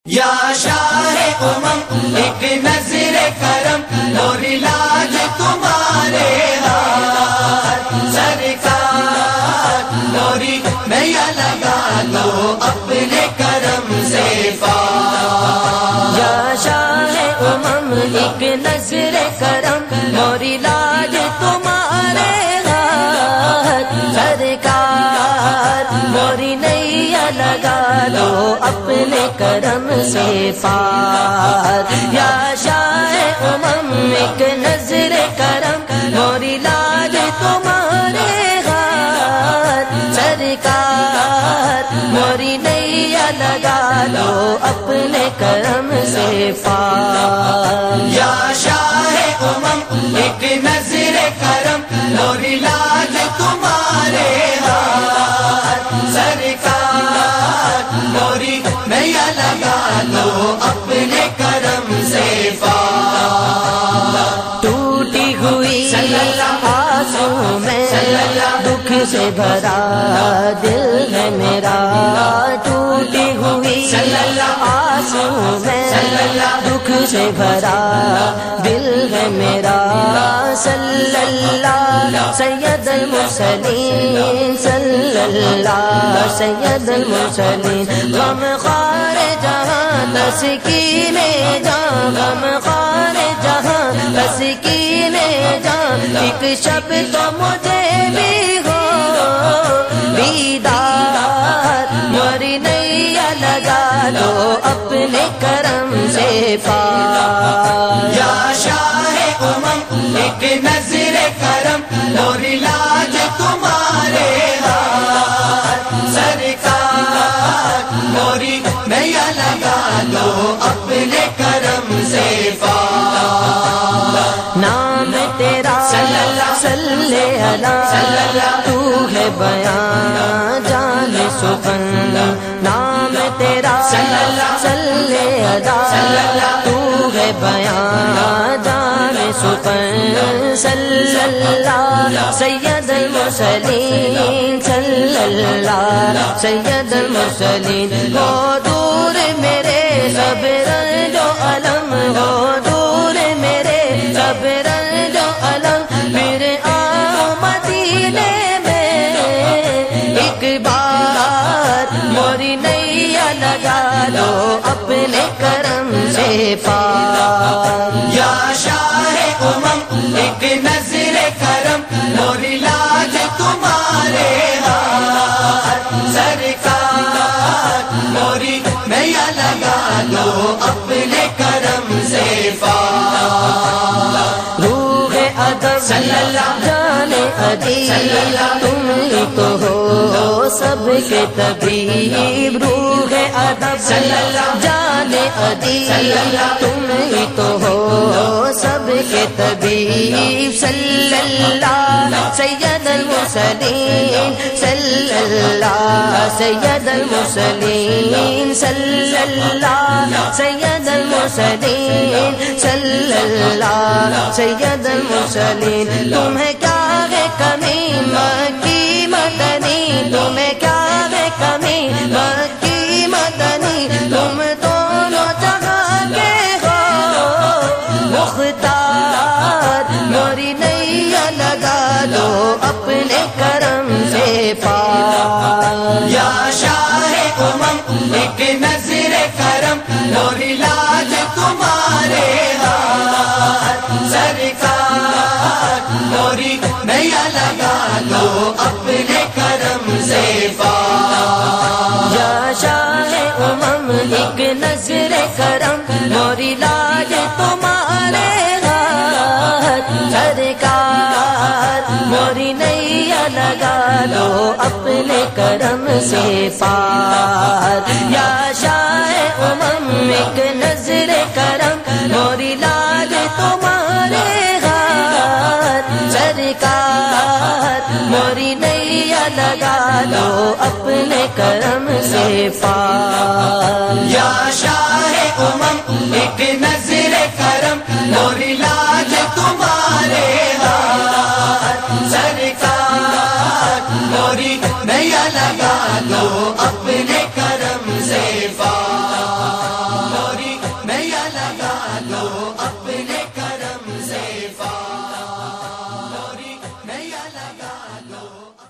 یا شاہ ایک نظر کرم اور علاج تمہارے ہاتھ، سرکار نوری نیا لگا لو اپنے کرم سے پار۔ یا شاہ ایک نظر کرم اور علاج تمہارے ہاتھ، سرکار نوری نیا لگا لو اپنے کرم سے پار۔ یا شاہ ایک نظر کرم اور علاج تمہارے ہاتھ، سرکار موری نیا لگا لو اپنے کرم سے پار۔ یا شاہ ایک نظر کرم اور علاج تمہارے ہاتھ، سرکار موری نیا لگا لو اپنے کرم سے پار۔ ٹوٹی ہوئی آنسوں میں دکھ سے بھرا دل ہے میرا، ٹوٹی ہوئی آنسوں میں دکھ سے بھرا دل ہے میرا، صلی اللہ سید المرسلین، صلی اللہ سید المرسلین، غم خوار جہاں تسکین جہاں، غم خوار جہاں تسکین جہاں، ایک شب تو مجھے بھی ہو دیدار، موری نیا لگا لو اپنے کرم سے پار۔ یا شاہ ایک نظر کرم اور علاج تمہارے ہاتھ، سرکار موری نیا لگا لو اپنے کرم سے پار۔ نام تیرا صلی اللہ تو ہے بیان جان سخن، نام تیرا صلی اللہ تو ہے بیان جان سخن، صلی اللہ سید المرسلین، صلی اللہ سید المرسلین، ہو دور میرے سب رنج و علم، ہو دور میرے سب رنج و علم، پھر آؤ مدینے میں ایک بار، موری نیا لگا لو اپنے کرم سے پار۔ یا شاہ ایک نظر کرم اور علاج تمہارے ہاتھ، سرکار موری نیا لگا لو اپنے کرم سے پار۔ روح ادب جان ادیب تم ہی تو ہو سب کے طبیب، روح ادب جان ادیب تم ہی تو ہو سب کے طبیب، صلی اللہ سید المرسلین، صلی اللہ سید المرسلین، صلی اللہ سید المرسلین، صلی اللہ سید المرسلین، تمہیں کیا ہے کمی مکی مدنی، تمہیں کیا ہے کمی مکی مدنی، تم دونوں جہاں کے ہو مختار، موری نیا لگا لو اپنے کرم سے پار۔ یا شاہ ایک نظر کرم اور علاج تمہارے ہاتھ، سرکار موری نیا لگا لو اپنے کرم سے پار۔ یا شاہ ایک نظر کرم اور علاج تمہارے ہاتھ، سرکار موری نیا لگا لو اپنے کرم سے پار۔ یا شاہ ایک نظر کرم اور علاج تمہارے ہاتھ، سرکار موری نیا لگا لو اپنے کرم سے پار۔ یا شاہ ایک نظر کرم اور علاج تمہارے ہاتھ، سرکار موری نیا لگا لو اپنے کرم سے پار۔ لگا دو